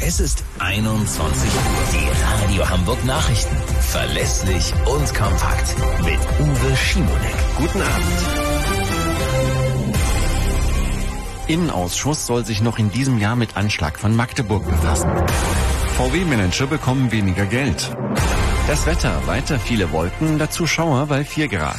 Es ist 21 Uhr. Die Radio Hamburg Nachrichten. Verlässlich und kompakt. Mit Uwe Schimonek. Guten Abend. Innenausschuss soll sich noch in diesem Jahr mit Anschlag von Magdeburg befassen. VW-Manager bekommen weniger Geld. Das Wetter, weiter viele Wolken, dazu Schauer bei 4 Grad.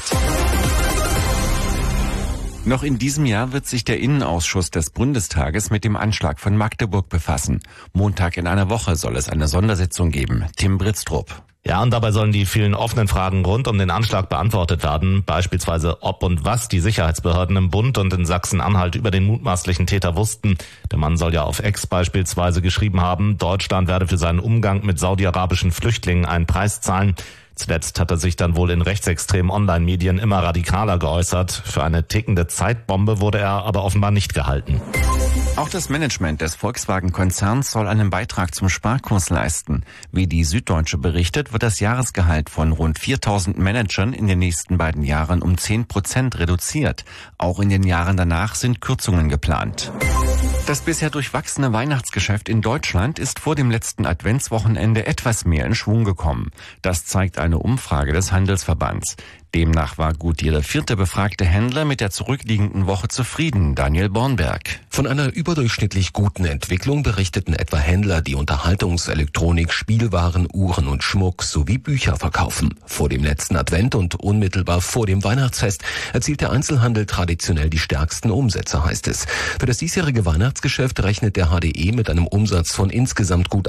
Noch in diesem Jahr wird sich der Innenausschuss des Bundestages mit dem Anschlag von Magdeburg befassen. Montag in einer Woche soll es eine Sondersitzung geben. Tim Britztrup. Ja, und dabei sollen die vielen offenen Fragen rund um den Anschlag beantwortet werden. Beispielsweise, ob und was die Sicherheitsbehörden im Bund und in Sachsen-Anhalt über den mutmaßlichen Täter wussten. Der Mann soll ja auf X beispielsweise geschrieben haben, Deutschland werde für seinen Umgang mit saudi-arabischen Flüchtlingen einen Preis zahlen. Zuletzt hat er sich dann wohl in rechtsextremen Online-Medien immer radikaler geäußert. Für eine tickende Zeitbombe wurde er aber offenbar nicht gehalten. Auch das Management des Volkswagen-Konzerns soll einen Beitrag zum Sparkurs leisten. Wie die Süddeutsche berichtet, wird das Jahresgehalt von rund 4.000 Managern in den nächsten beiden Jahren um 10% reduziert. Auch in den Jahren danach sind Kürzungen geplant. Das bisher durchwachsene Weihnachtsgeschäft in Deutschland ist vor dem letzten Adventswochenende etwas mehr in Schwung gekommen. Das zeigt eine Umfrage des Handelsverbands. Demnach war gut jeder 4. befragte Händler mit der zurückliegenden Woche zufrieden. Daniel Bornberg. Von einer überdurchschnittlich guten Entwicklung berichteten etwa Händler, die Unterhaltungselektronik, Spielwaren, Uhren und Schmuck sowie Bücher verkaufen. Vor dem letzten Advent und unmittelbar vor dem Weihnachtsfest erzielt der Einzelhandel traditionell die stärksten Umsätze, heißt es. Für das diesjährige Weihnachtsgeschäft rechnet der HDE mit einem Umsatz von insgesamt gut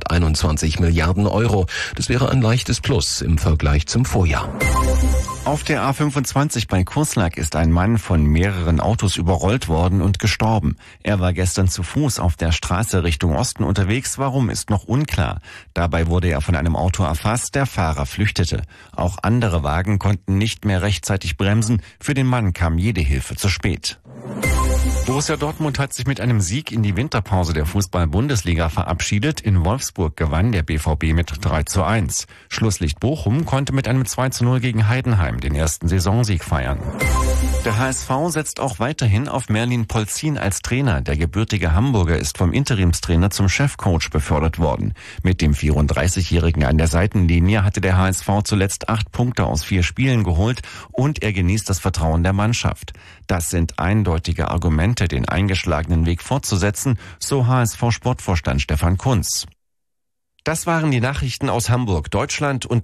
121 Milliarden Euro. Das wäre ein leichtes Plus im Vergleich zum Vorjahr. Auf der A25 bei Kurslack ist ein Mann von mehreren Autos überrollt worden und gestorben. Er war gestern zu Fuß auf der Straße Richtung Osten unterwegs. Warum, ist noch unklar. Dabei wurde er von einem Auto erfasst, der Fahrer flüchtete. Auch andere Wagen konnten nicht mehr rechtzeitig bremsen. Für den Mann kam jede Hilfe zu spät. Borussia Dortmund hat sich mit einem Sieg in die Winterpause der Fußball-Bundesliga verabschiedet. In Wolfsburg gewann der BVB mit 3:1. Schlusslicht Bochum konnte mit einem 2:0 gegen Heidenheim den ersten Saisonsieg feiern. Der HSV setzt auch weiterhin auf Merlin Polzin als Trainer. Der gebürtige Hamburger ist vom Interimstrainer zum Chefcoach befördert worden. Mit dem 34-Jährigen an der Seitenlinie hatte der HSV zuletzt 8 Punkte aus 4 Spielen geholt und er genießt das Vertrauen der Mannschaft. Das sind eindeutige Argumente, den eingeschlagenen Weg fortzusetzen, so HSV-Sportvorstand Stefan Kunz. Das waren die Nachrichten aus Hamburg, Deutschland und